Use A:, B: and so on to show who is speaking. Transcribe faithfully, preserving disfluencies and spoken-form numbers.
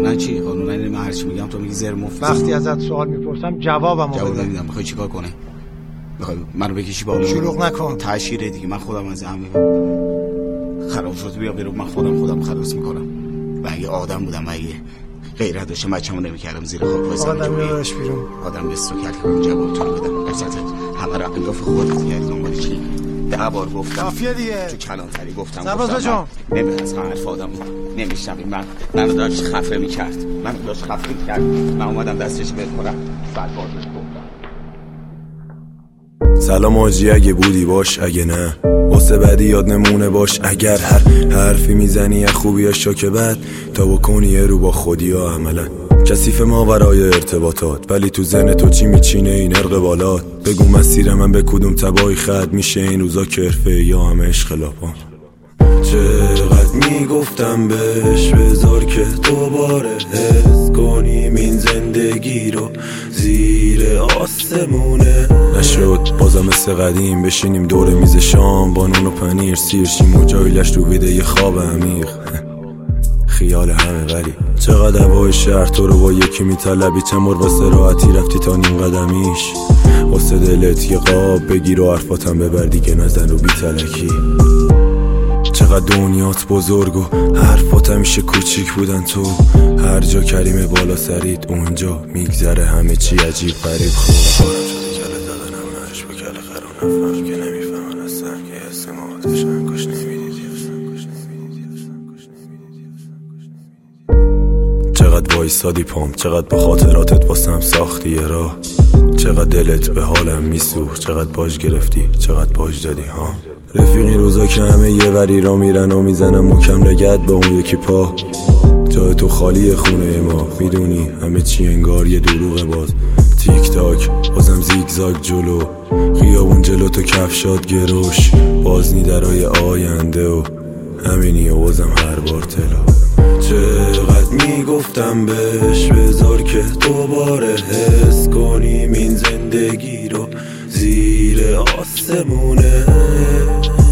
A: قانونا چی؟ قانونا اینه من هرچی میگم تو میگی زر مفت.
B: وقتی ازت سوال میپرسم جوابمو بده.
A: جواب نمیدم. میخوای چیکار کنی؟ میخوای منو بکشی با
B: شلوغ نکن.
A: تاشیره دیگه. من خودم از همین خراب شد بیا برو. من خودم خودم خلاص میکنم. و اگه آدم بودم و اگه غیرت داشتم بچه‌مو نمیکردم زیر خاک واسه
B: آدم میبرش بیرون.
A: آدم بس رو کلک جواب تو بدم. درصد همه را قیاف خودت کردی دنبال چی؟ ده بار گفتم
B: کافیه دیگه.
A: تو کلانتری گفتم
B: سرباز جان
A: نمیخواست حرف آدم نمیشنوی. من منو داشت خفه میکرد. منو داشت خفه میکرد. من اومدم دستش بهت کنم بعد بازش گفتم
C: سلام آجی اگه بودی باش اگه نه واسه بعدی یاد نمونه باش. اگر هر حرفی میزنی از خوبی یا شاک بد تا بکنی رو با خودی یا عملا کثیف ما برای ارتباطات ولی تو ذهن تو چی میچینه این ارق بالات. بگو مسیر من به کدوم تبایی خد میشه این روزا کرفه یا همه اشخلافان. چقدر میگفتم بهش بذار که دوباره حس کنیم این زندگی رو زیر آسمونه. نشد بازم مثل قدیم بشینیم دور میز شام با نون و پنیر سیر شیم و جایلش رو بیده یه خواب عمیق. خیال همه ولی چقدر هوای شهر تو رو با یکی میطلبی. چند بار واسه راحتی رفتی تا نیم قدمیش واسه دلت یه قاب بگیر و حرفاتم ببر دیگه نزن رو بی تلکی. چقدر دنیات بزرگ و حرفات همیشه کوچیک بودن. تو هر جا کریم بالا سرید اونجا میگذره همه چی عجیب غریب. خوب بارم شده کله زدن هم نش با کله خرون نفهم که نمیفهمن هستم که اسم ما داشتن کش نمیدیدی. چقدر وایسادی پام چقدر به خاطراتت واسم ساختی یه راه. چقدر دلت به حالم میسوخت چقدر باج گرفتی چقدر باج دادی ها. رفیقی روزا که همه یه وری را میرن و میزنم مکم لگد به اون یکی پا. جای تو خالی خونه ما میدونی همه چی انگار یه دروغه. باز تیک تاک بازم زیگزاگ جلو خیابون جلو تو کفشات گروش بازنی درای آینده و همینی و بازم هر بار تلا. چقدر میگفتم بهش بذار که دوباره حس کنیم این زندگی رو زیر آسمونه.